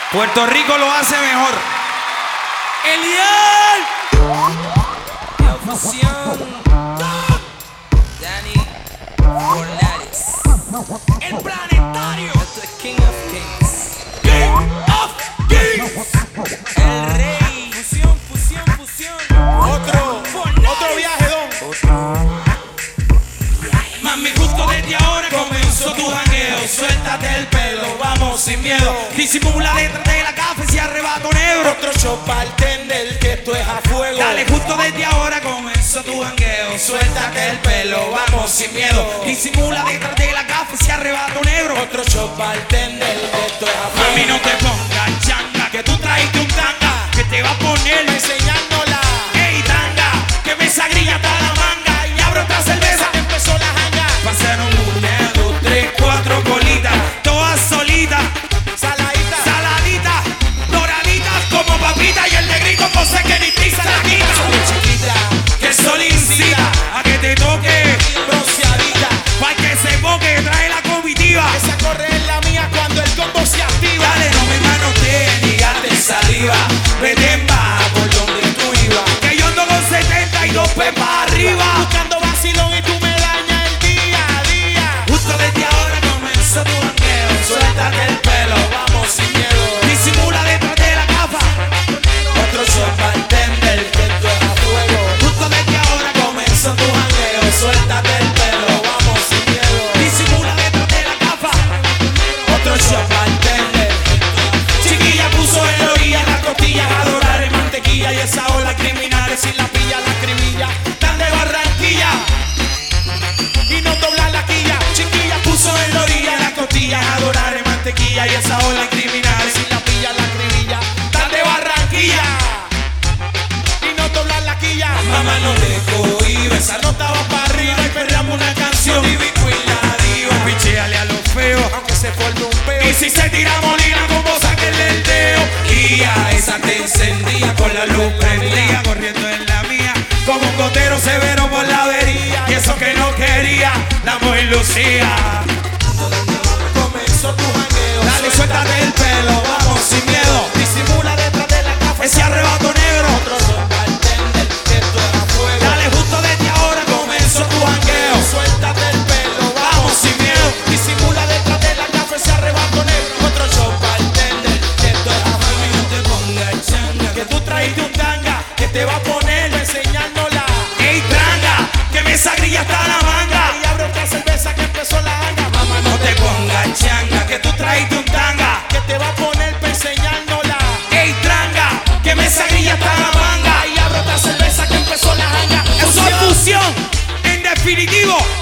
Puerto Rico lo hace mejor. Eliel. La fusión. Dani Fornares. El planetario. Esto es King of Kings. King of Kings. El rey. Fusión, fusión, fusión. Otro viaje, don. Mami, justo desde ahora comenzó tu jangueo. Suéltate el pelo, vamos sin miedo. Disimula detrás de la café y arrebato negro. Otro shot bartender, que esto es a fuego. Dale, justo desde ahora comenzó tu jangueo. Suéltate el pelo, vamos sin miedo. Disimula detrás de la café y arrebato negro. Otro shot bartender, que esto es a fuego. Mami, no te pongas changa, que tú traiste un tanga que te va a poner enseñándola. Ey, tanga, que me sagrilla hasta la manga. Y abro otra cerveza, empezó la janga. Pasaron 1, 2, 3, 4 colitas, todas solitas, saladitas, doraditas como papitas. Y el negrito José que ni pisa la quita. Chiquita, que solicita a que te toque bronceadita, pa' que se boque, trae la comitiva. Esa corre es la mía cuando el combo se activa. Dale, no me manotees ni gastes saliva. Vete en baja por donde tú ibas, que yo ando con 72 pepas arriba, buscando vacilón y tú me dañas el día a día. Justo desde ahora comenzó tu jangueo. Suéltate el pelo, vamos sin miedo. Disimula detrás de la gafa. Otro shot bartender, que esto es a fuego. Justo desde ahora comenzó tu jangueo. Suéltate el pelo, vamos sin miedo. Disimula detrás de la gafa. Otro shot bartender. Chiquilla puso en la orilla las costillas a dorar en mantequilla. Y esa ola criminales sin la pilla, la cribilla. Tan de Barranquilla y no doblar la quilla. Chiquilla puso en la orilla las costillas a dorar en mantequilla. Y esa ola criminales sin la pilla, la cribilla. Tan de Barranquilla y no doblar la quilla. Mamá, no te cohibes, esa nota va para arriba y perreamos una canción. Y Vico y la diva, pichéale a los feos, aunque se forme un peo. Y si se tira molina, como sáquenle el dedo. Y a esa te encendía con la luz prendida, corriendo en la mía como un gotero severo por la avería. Y eso que no quería, la muy lucía. Comenzó tu jangueo. Dale, suéltate el pelo, vamos sin miedo. Disimula detrás de la café ese arrebato negro. Otro shot bartender, que esto es a fuego. Dale, justo desde ahora comenzó tu jangueo. Suéltate el pelo, vamos sin miedo. Disimula detrás de la café ese arrebato negro. Otro shot bartender, que esto es a fuego. Y no te pongas changa, que tú traíste un tanga que te va a poner enseñándola. Ey, tranga, que me sagrilla hasta la manga. Y abre otra cerveza que empezó la hanga. Mamá, no te pongas changa, que tú traíste un tanga que te va a poner pa' enseñándola. Ey, tranga, que me sagrilla hasta la manga. Y abre otra cerveza que empezó la hanga. Eso es fusión, en definitivo.